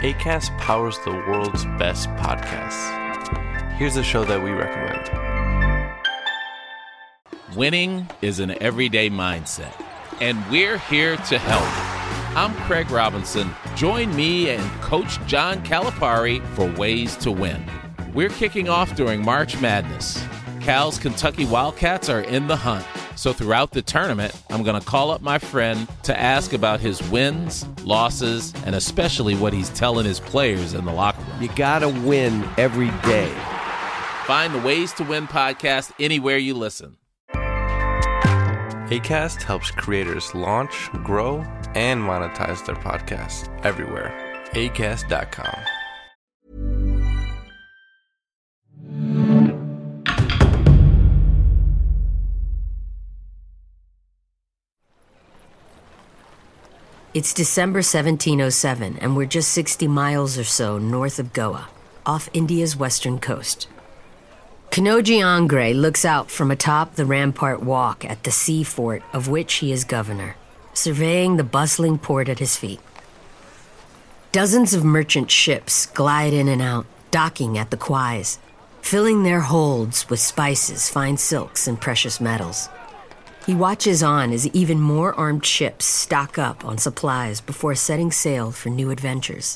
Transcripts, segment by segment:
Acast powers the world's best podcasts. Here's a show that we recommend. Winning is an everyday mindset, and we're here to help. I'm Craig Robinson. Join me and Coach John Calipari for Ways to Win. We're kicking off during March Madness. Cal's Kentucky Wildcats are in the hunt. So throughout the tournament, I'm going to call up my friend to ask about his wins, losses, and especially what he's telling his players in the locker room. You got to win every day. Find the Ways to Win podcast anywhere you listen. Acast helps creators launch, grow, and monetize their podcasts everywhere. Acast.com. It's December 1707, and we're just 60 miles or so north of Goa, off India's western coast. Kanoji Angre looks out from atop the Rampart Walk at the sea fort of which he is governor, surveying the bustling port at his feet. Dozens of merchant ships glide in and out, docking at the quays, filling their holds with spices, fine silks, and precious metals. He watches on as even more armed ships stock up on supplies before setting sail for new adventures.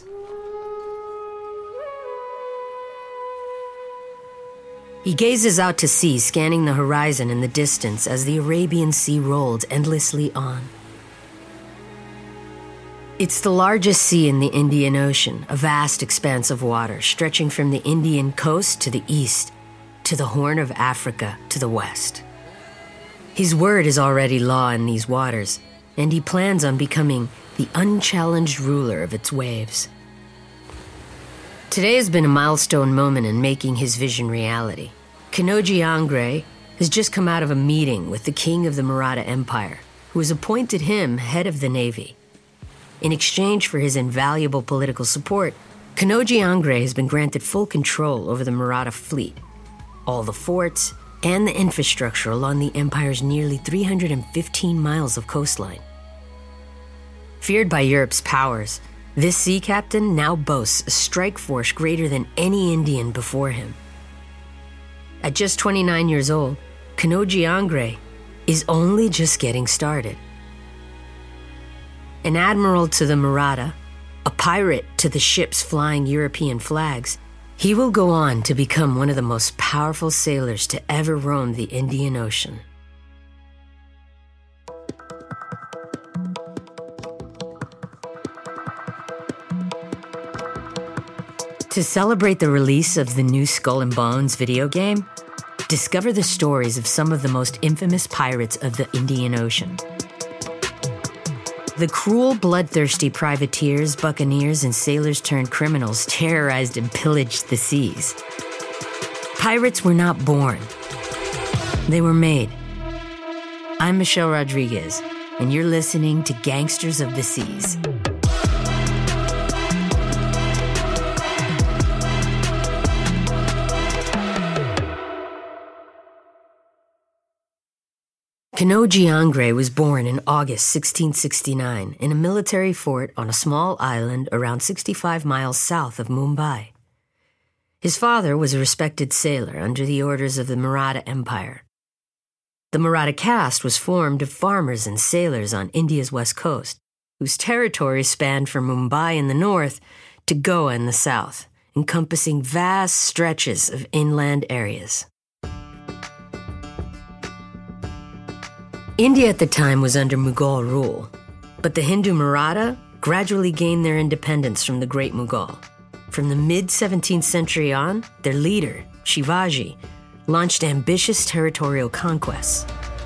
He gazes out to sea, scanning the horizon in the distance as the Arabian Sea rolled endlessly on. It's the largest sea in the Indian Ocean, a vast expanse of water stretching from the Indian coast to the east, to the Horn of Africa to the west. His word is already law in these waters, and he plans on becoming the unchallenged ruler of its waves. Today has been a milestone moment in making his vision reality. Kanoji Angre has just come out of a meeting with the king of the Maratha Empire, who has appointed him head of the navy. In exchange for his invaluable political support, Kanoji Angre has been granted full control over the Maratha fleet, all the forts, and the infrastructure along the empire's nearly 315 miles of coastline. Feared by Europe's powers, this sea captain now boasts a strike force greater than any Indian before him. At just 29 years old, Kanoji Angre is only just getting started. An admiral to the Maratha, a pirate to the ships flying European flags, he will go on to become one of the most powerful sailors to ever roam the Indian Ocean. To celebrate the release of the new Skull and Bones video game, discover the stories of some of the most infamous pirates of the Indian Ocean. The cruel, bloodthirsty privateers, buccaneers, and sailors-turned-criminals terrorized and pillaged the seas. Pirates were not born. They were made. I'm Michelle Rodriguez, and you're listening to Gangsters of the Seas. Kanoji Angre was born in August 1669 in a military fort on a small island around 65 miles south of Mumbai. His father was a respected sailor under the orders of the Maratha Empire. The Maratha caste was formed of farmers and sailors on India's west coast, whose territory spanned from Mumbai in the north to Goa in the south, encompassing vast stretches of inland areas. India at the time was under Mughal rule, but the Hindu Maratha gradually gained their independence from the Great Mughal. From the mid-17th century on, their leader, Shivaji, launched ambitious territorial conquests.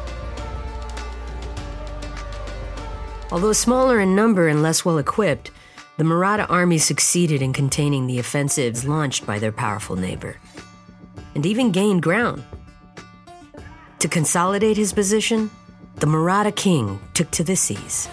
Although smaller in number and less well-equipped, the Maratha army succeeded in containing the offensives launched by their powerful neighbor, and even gained ground. To consolidate his position, the Maratha king took to the seas.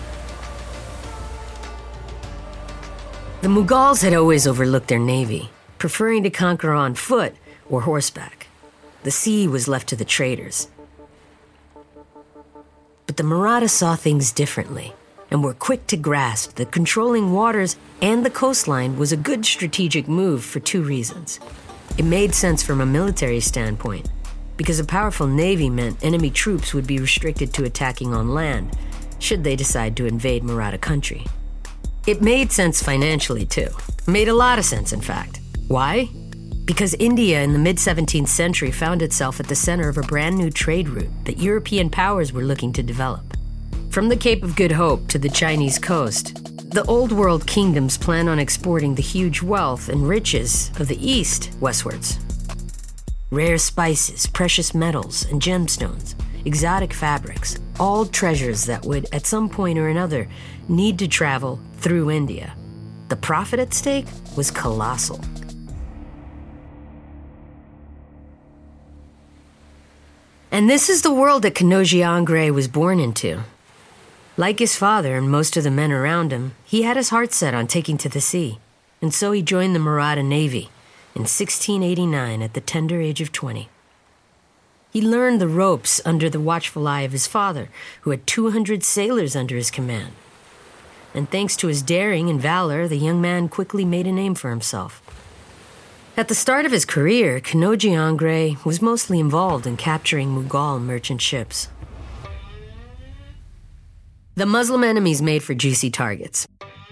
The Mughals had always overlooked their navy, preferring to conquer on foot or horseback. The sea was left to the traders. But the Maratha saw things differently. and were quick to grasp that controlling waters and the coastline was a good strategic move for two reasons. It made sense from a military standpoint, because a powerful navy meant enemy troops would be restricted to attacking on land, should they decide to invade Maratha country. It made sense financially, too. Made a lot of sense, in fact. Why? Because India in the mid-17th century found itself at the center of a brand new trade route that European powers were looking to develop. From the Cape of Good Hope to the Chinese coast, the Old World kingdoms plan on exporting the huge wealth and riches of the East westwards. Rare spices, precious metals, and gemstones, exotic fabrics, all treasures that would, at some point or another, need to travel through India. The profit at stake was colossal. And this is the world that Kanoji Angre was born into. Like his father and most of the men around him, he had his heart set on taking to the sea, and so he joined the Maratha Navy in 1689 at the tender age of 20. He learned the ropes under the watchful eye of his father, who had 200 sailors under his command. And thanks to his daring and valor, the young man quickly made a name for himself. At the start of his career, Kanoji Angre was mostly involved in capturing Mughal merchant ships. The Muslim enemies made for juicy targets.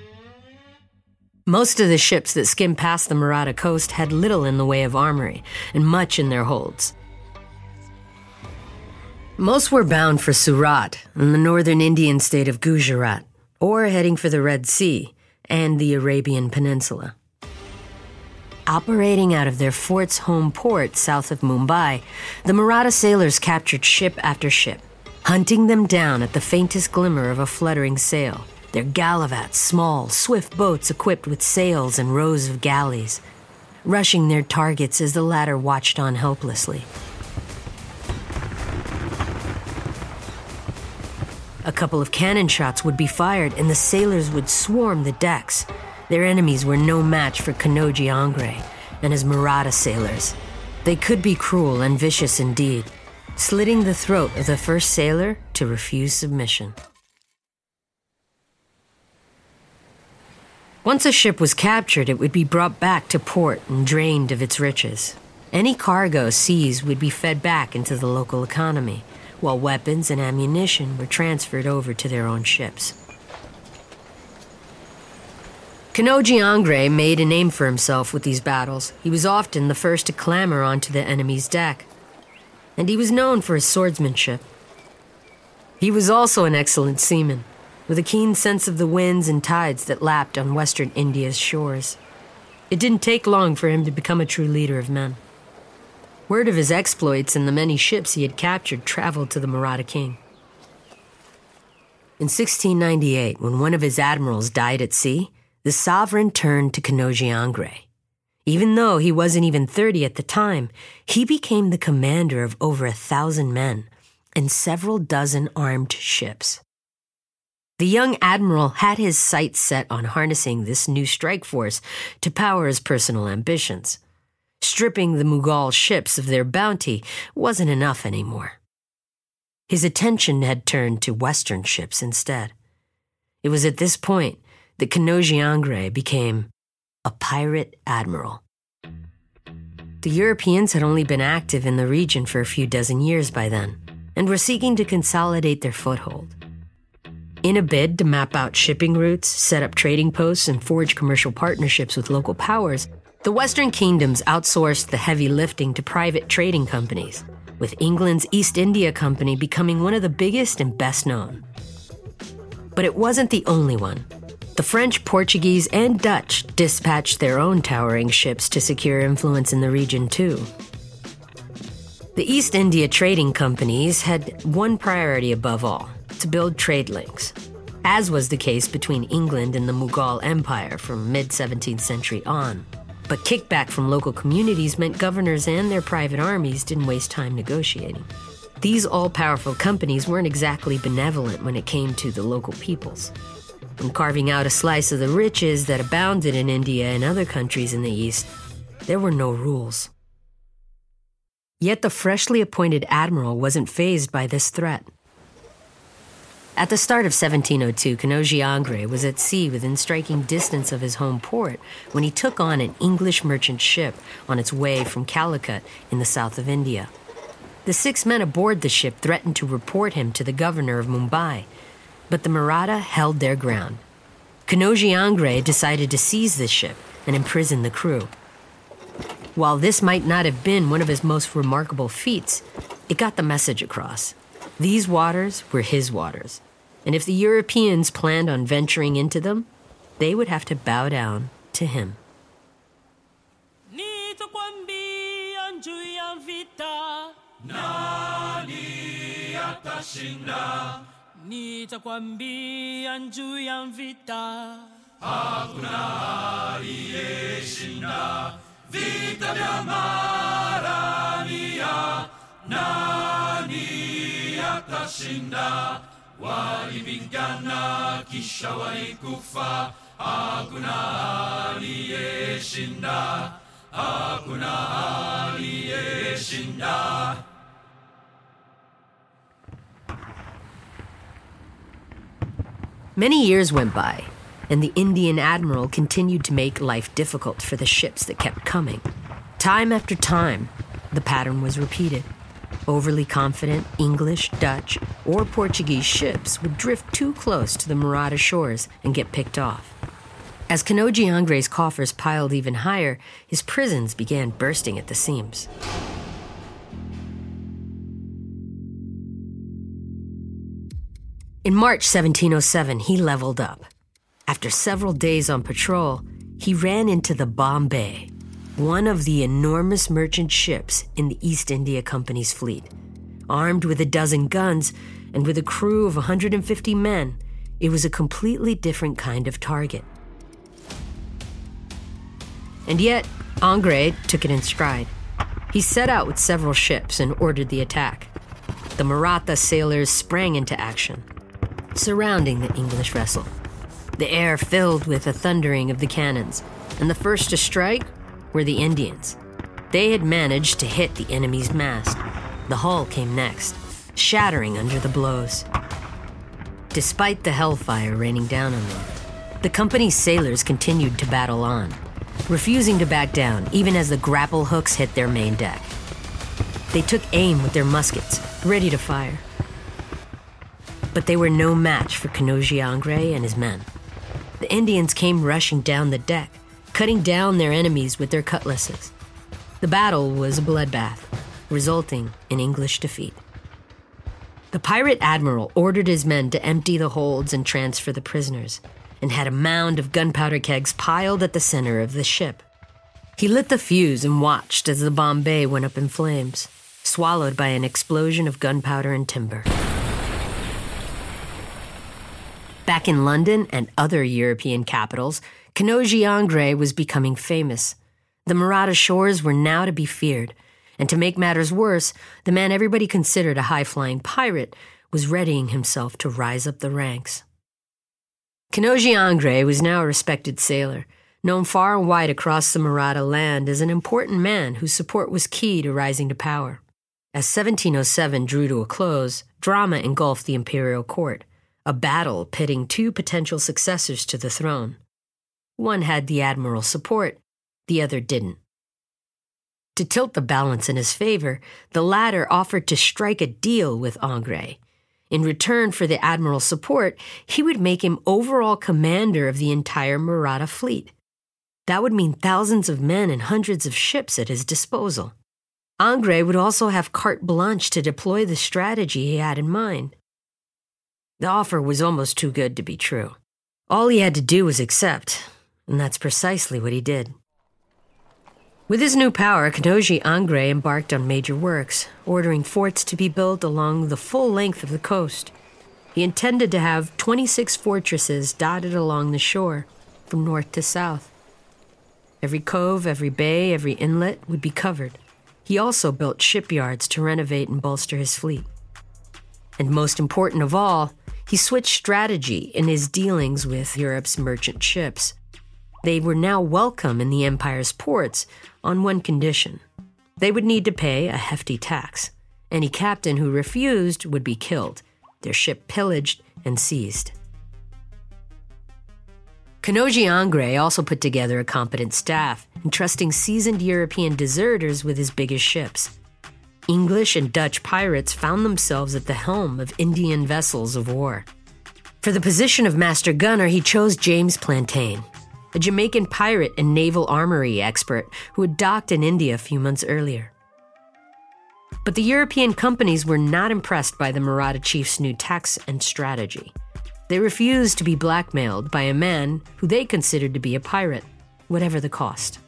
Most of the ships that skimmed past the Maratha coast had little in the way of armory and much in their holds. Most were bound for Surat in the northern Indian state of Gujarat, or heading for the Red Sea and the Arabian Peninsula. Operating out of their fort's home port south of Mumbai, the Maratha sailors captured ship after ship, hunting them down at the faintest glimmer of a fluttering sail, their galavats, small, swift boats equipped with sails and rows of galleys, rushing their targets as the latter watched on helplessly. A couple of cannon shots would be fired and the sailors would swarm the decks. Their enemies were no match for Kanoji Angre and his Maratha sailors. They could be cruel and vicious indeed, slitting the throat of the first sailor to refuse submission. Once a ship was captured, it would be brought back to port and drained of its riches. Any cargo seized would be fed back into the local economy, while weapons and ammunition were transferred over to their own ships. Kanoji Angre made a name for himself with these battles. He was often the first to clamber onto the enemy's deck, and he was known for his swordsmanship. He was also an excellent seaman, with a keen sense of the winds and tides that lapped on western India's shores. It didn't take long for him to become a true leader of men. Word of his exploits and the many ships he had captured traveled to the Maratha king. In 1698, when one of his admirals died at sea, the sovereign turned to Kanoji Angre. Even though he wasn't even 30 at the time, he became the commander of over 1,000 men and several dozen armed ships. The young admiral had his sights set on harnessing this new strike force to power his personal ambitions. Stripping the Mughal ships of their bounty wasn't enough anymore. His attention had turned to Western ships instead. It was at this point that Kanoji Angre became a pirate admiral. The Europeans had only been active in the region for a few dozen years by then, and were seeking to consolidate their foothold. In a bid to map out shipping routes, set up trading posts, and forge commercial partnerships with local powers, the Western kingdoms outsourced the heavy lifting to private trading companies, with England's East India Company becoming one of the biggest and best known. But it wasn't the only one. The French, Portuguese, and Dutch dispatched their own towering ships to secure influence in the region too. The East India trading companies had one priority above all: to build trade links, as was the case between England and the Mughal Empire from mid-17th century on. But kickback from local communities meant governors and their private armies didn't waste time negotiating. These all-powerful companies weren't exactly benevolent when it came to the local peoples. And carving out a slice of the riches that abounded in India and other countries in the East, there were no rules. Yet the freshly appointed admiral wasn't fazed by this threat. At the start of 1702, Kanoji Angre was at sea within striking distance of his home port when he took on an English merchant ship on its way from Calicut in the south of India. The 6 men aboard the ship threatened to report him to the governor of Mumbai, but the Maratha held their ground. Kanoji Angre decided to seize the ship and imprison the crew. While this might not have been one of his most remarkable feats, it got the message across. These waters were his waters, and if the Europeans planned on venturing into them, they would have to bow down to him. Vita mia marania, nani atashinda, walipigana kisha walikufa, hakuna aliyeshinda, hakuna aliyeshinda. Many years went by, and the Indian admiral continued to make life difficult for the ships that kept coming. Time after time, the pattern was repeated. Overly confident English, Dutch, or Portuguese ships would drift too close to the Maratha shores and get picked off. As Kanoji Angre's coffers piled even higher, his prisons began bursting at the seams. In March 1707, he leveled up. After several days on patrol, he ran into the Bombay, one of the enormous merchant ships in the East India Company's fleet. Armed with 12 guns and with a crew of 150 men, it was a completely different kind of target. And yet, Angre took it in stride. He set out with several ships and ordered the attack. The Maratha sailors sprang into action, surrounding the English vessel. The air filled with the thundering of the cannons, and the first to strike were the Indians. They had managed to hit the enemy's mast. The hull came next, shattering under the blows. Despite the hellfire raining down on them, the company's sailors continued to battle on, refusing to back down even as the grapple hooks hit their main deck. They took aim with their muskets, ready to fire. But they were no match for Kanoji Angre and his men. The Indians came rushing down the deck, cutting down their enemies with their cutlasses. The battle was a bloodbath, resulting in English defeat. The pirate admiral ordered his men to empty the holds and transfer the prisoners, and had a mound of gunpowder kegs piled at the center of the ship. He lit the fuse and watched as the Bombay went up in flames, swallowed by an explosion of gunpowder and timber. Back in London and other European capitals, Kanoji Angre was becoming famous. The Maratha shores were now to be feared, and to make matters worse, the man everybody considered a high-flying pirate was readying himself to rise up the ranks. Kanoji Angre was now a respected sailor, known far and wide across the Maratha land as an important man whose support was key to rising to power. As 1707 drew to a close, drama engulfed the imperial court, a battle pitting 2 potential successors to the throne. One had the admiral's support, the other didn't. To tilt the balance in his favor, the latter offered to strike a deal with Angre. In return for the admiral's support, he would make him overall commander of the entire Maratha fleet. That would mean thousands of men and hundreds of ships at his disposal. Angre would also have carte blanche to deploy the strategy he had in mind. The offer was almost too good to be true. All he had to do was accept, and that's precisely what he did. With his new power, Kanoji Angre embarked on major works, ordering forts to be built along the full length of the coast. He intended to have 26 fortresses dotted along the shore, from north to south. Every cove, every bay, every inlet would be covered. He also built shipyards to renovate and bolster his fleet. And most important of all, he switched strategy in his dealings with Europe's merchant ships. They were now welcome in the empire's ports on one condition. They would need to pay a hefty tax. Any captain who refused would be killed, their ship pillaged, and seized. Kanoji Angre also put together a competent staff, entrusting seasoned European deserters with his biggest ships. English and Dutch pirates found themselves at the helm of Indian vessels of war. For the position of master gunner, he chose James Plantain, a Jamaican pirate and naval armory expert who had docked in India a few months earlier. But the European companies were not impressed by the Maratha chief's new tax and strategy. They refused to be blackmailed by a man who they considered to be a pirate, whatever the cost.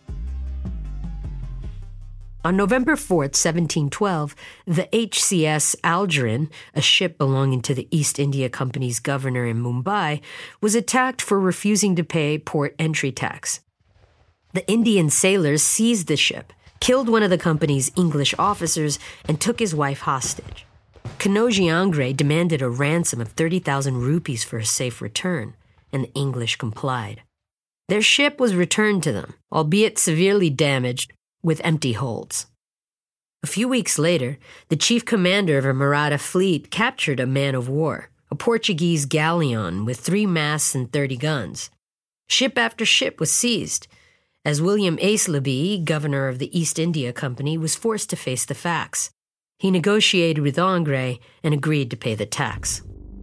On November 4th, 1712, the HCS Algerine, a ship belonging to the East India Company's governor in Mumbai, was attacked for refusing to pay port entry tax. The Indian sailors seized the ship, killed one of the company's English officers, and took his wife hostage. Kanoji Angre demanded a ransom of 30,000 rupees for a safe return, and the English complied. Their ship was returned to them, albeit severely damaged, with empty holds. A few weeks later, the chief commander of a Maratha fleet captured a man of war, a Portuguese galleon with 3 masts and 30 guns. Ship after ship was seized, as William Aislabie, governor of the East India Company, was forced to face the facts. He negotiated with Angre and agreed to pay the tax.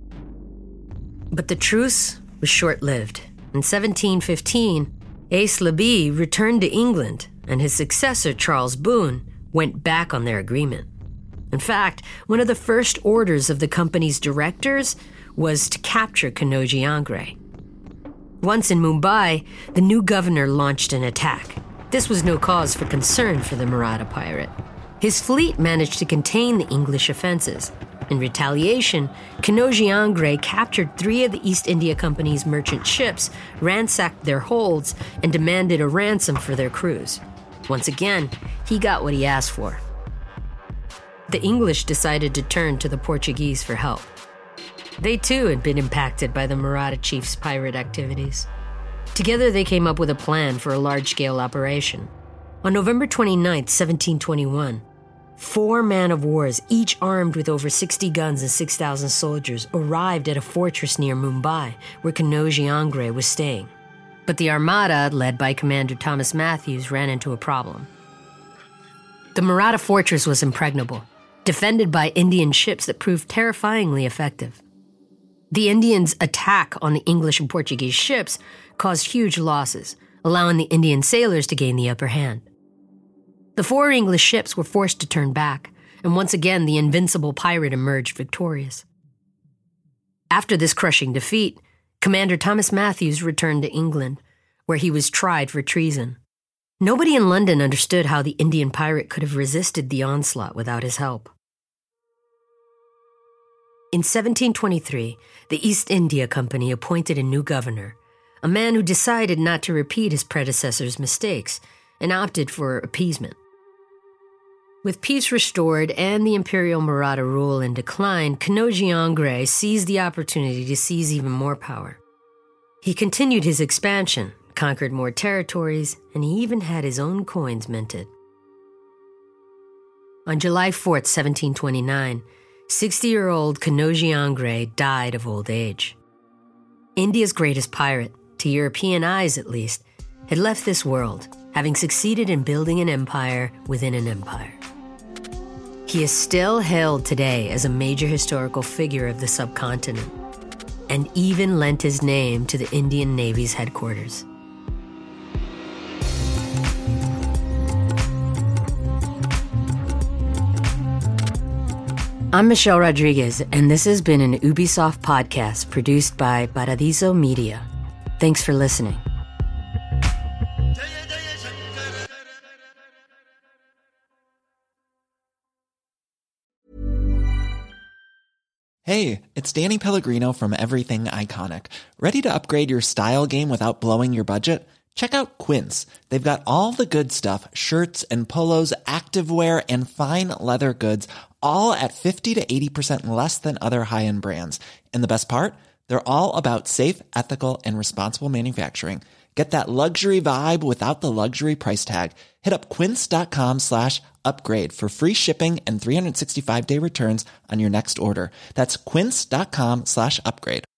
But the truce was short-lived. In 1715, Aislabie returned to England, and his successor, Charles Boone, went back on their agreement. In fact, one of the first orders of the company's directors was to capture Kanoji Angre. Once in Mumbai, the new governor launched an attack. This was no cause for concern for the Maratha pirate. His fleet managed to contain the English offenses. In retaliation, Kanoji Angre captured 3 of the East India Company's merchant ships, ransacked their holds, and demanded a ransom for their crews. Once again, he got what he asked for. The English decided to turn to the Portuguese for help. They too had been impacted by the Maratha chief's pirate activities. Together they came up with a plan for a large-scale operation. On November 29, 1721, 4 man-of-wars, each armed with over 60 guns and 6,000 soldiers, arrived at a fortress near Mumbai, where Kanoji Angre was staying. But the armada, led by Commander Thomas Matthews, ran into a problem. The Maratha fortress was impregnable, defended by Indian ships that proved terrifyingly effective. The Indians' attack on the English and Portuguese ships caused huge losses, allowing the Indian sailors to gain the upper hand. The 4 English ships were forced to turn back, and once again the invincible pirate emerged victorious. After this crushing defeat, Commander Thomas Matthews returned to England, where he was tried for treason. Nobody in London understood how the Indian pirate could have resisted the onslaught without his help. In 1723, the East India Company appointed a new governor, a man who decided not to repeat his predecessor's mistakes and opted for appeasement. With peace restored and the imperial Maratha rule in decline, Kanoji Angre seized the opportunity to seize even more power. He continued his expansion, conquered more territories, and he even had his own coins minted. On July 4, 1729, 60-year-old Kanoji Angre died of old age. India's greatest pirate, to European eyes at least, had left this world, having succeeded in building an empire within an empire. He is still hailed today as a major historical figure of the subcontinent, and even lent his name to the Indian Navy's headquarters. I'm Michelle Rodriguez, and this has been an Ubisoft podcast produced by Paradiso Media. Thanks for listening. Hey, it's Danny Pellegrino from Everything Iconic. Ready to upgrade your style game without blowing your budget? Check out Quince. They've got all the good stuff, shirts and polos, activewear, and fine leather goods, all at 50 to 80% less than other high-end brands. And the best part? They're all about safe, ethical, and responsible manufacturing. Get that luxury vibe without the luxury price tag. Hit up quince.com/upgrade upgrade for free shipping and 365-day returns on your next order. That's quince.com/upgrade.